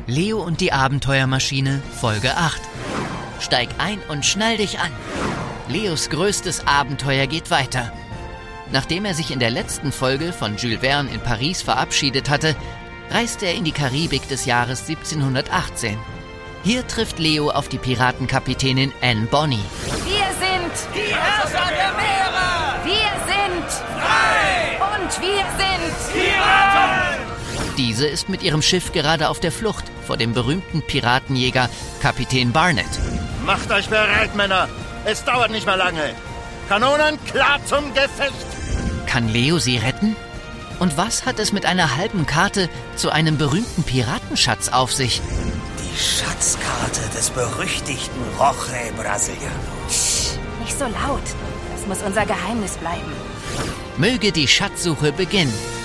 Leo und die Abenteuermaschine, Folge 8. Steig ein und schnall dich an. Leos größtes Abenteuer geht weiter. Nachdem er sich in der letzten Folge von Jules Verne in Paris verabschiedet hatte, reist er in die Karibik des Jahres 1718. Hier trifft Leo auf die Piratenkapitänin Anne Bonny. Wir sind die Herrscher der Meere! Wir sind frei! Und wir sind Piraten! Diese ist mit ihrem Schiff gerade auf der Flucht vor dem berühmten Piratenjäger Kapitän Barnett. Macht euch bereit, Männer! Es dauert nicht mehr lange! Kanonen, klar zum Gefecht! Kann Leo sie retten? Und was hat es mit einer halben Karte zu einem berühmten Piratenschatz auf sich? Die Schatzkarte des berüchtigten Jorge Brasiliano. nicht so laut. Das muss unser Geheimnis bleiben. Möge die Schatzsuche beginnen.